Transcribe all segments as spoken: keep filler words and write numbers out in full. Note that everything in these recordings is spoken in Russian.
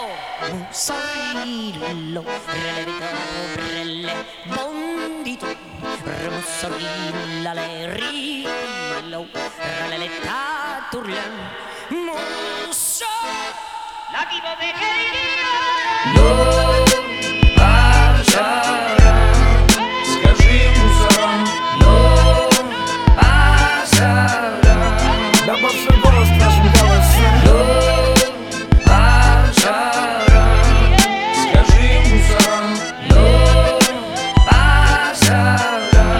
Mussorillo, relevito, brelle, bondito, mussorilla, le rillo, reletta, turlen, musso, la vivo de querida. No pasará, скажи мусорам, no pasará. Добавь свой голос к нашим голосам. No pasará, скажи мусорам, no pasará.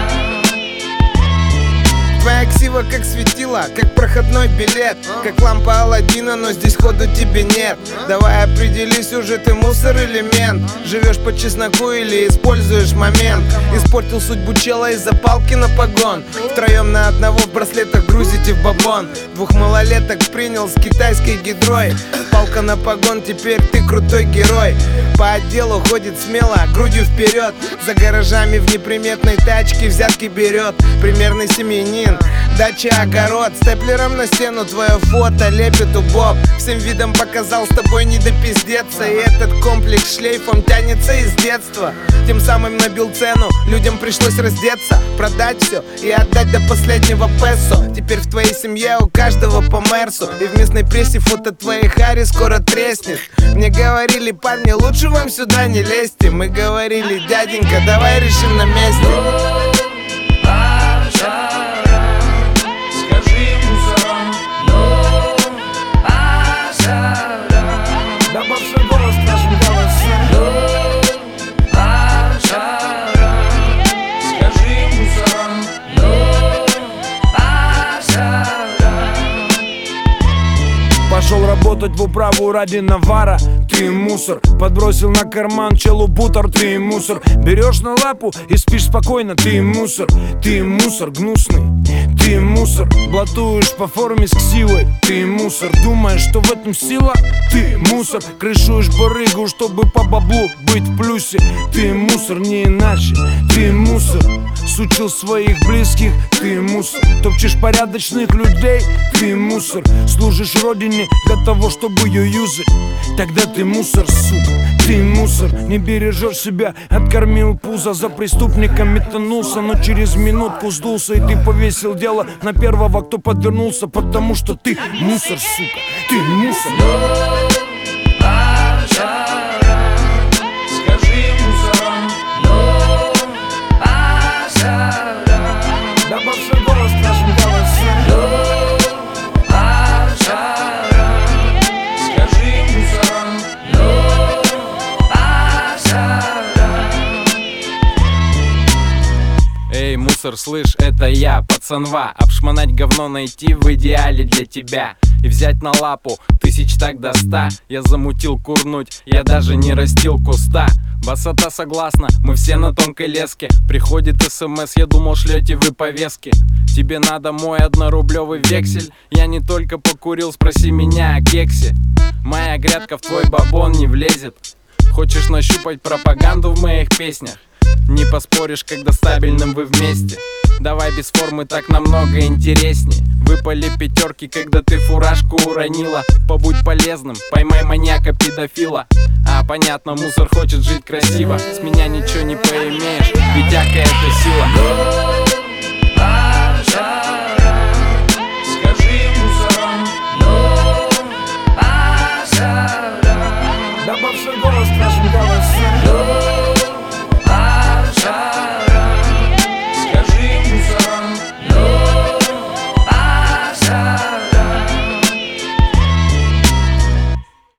Твоя ксива как светила, как проходной билет, как лампа Аладдина, но здесь ходу тебе нет. Давай определись уже, ты мусор или мент. Живешь по чесноку или используешь момент. Испортил судьбу чела из-за палки на погон. Втроем на одного в браслетах грузите в бабон. Двух малолеток принял с китайской гидрой. Палка на погон, теперь ты крутой герой. По отделу ходит смело, грудью вперед. За гаражами в неприметной тачке взятки берет. Примерный семьянин, дача, огород. Степлером на стену твое фото лепит убоб. Всем видом показал, с тобой не допиздеться. И этот комплекс шлейфом тянется из детства. Тем самым набил цену, людям пришлось раздеться, продать все и отдать до последнего песо. Теперь в твоей семье у каждого по мерсу. И в местной прессе фото твоей хари скоро треснет. Мне говорили, парни, лучше вам сюда не лезьте. Мы говорили, дяденька, давай решим на месте. Добавь свой голос к нашим голосам. No pasará, скажи мусорам, no pasará. Пошел работать в управу ради навара. Ты мусор, подбросил на карман челу бутер. Ты мусор, берешь на лапу и спишь спокойно. Ты мусор, ты мусор гнусный. Ты мусор, блатуешь по форме с ксивой. Ты мусор, думаешь, что в этом сила? Ты мусор, крышуешь барыгу, чтобы по баблу быть в плюсе. Ты мусор, не иначе. Ты мусор, сучил своих близких. Ты мусор, топчешь порядочных людей. Ты мусор, служишь родине для того, чтобы ее юзать. Тогда ты мусор, сука. Ты мусор, не бережешь себя. Откормил пузо, за преступником метанулся, но через минутку сдулся. И ты повесил дело на первого, кто подвернулся. Потому что ты мусор, сука. Ты мусор. No pasará, скажи мусорам, no pasará. Добавь свой голос к нашим голосам. No pasará, скажи мусорам, no pasará. Эй, мусор, слышь, это я, пацанва. Обшмонать говно найти в идеале для тебя и взять на лапу тысяч так до ста. Я замутил курнуть, я даже не растил куста. Басота согласна, мы все на тонкой леске. Приходит смс, я думал, шлете вы повестки. Тебе надо мой однорублевый вексель. Я не только покурил, спроси меня о кексе. Моя грядка в твой бабон не влезет. Хочешь нащупать пропаганду в моих песнях? Не поспоришь, когда стабильным вы вместе. Давай без формы, так намного интересней. Выпали пятерки, когда ты фуражку уронила. Побудь полезным, поймай маньяка-педофила. А понятно, мусор хочет жить красиво. С меня ничего не поимеешь, ведяка это сила. No pasará, скажи мусорам, no pasará. Добавь свой голос к нашим голосам.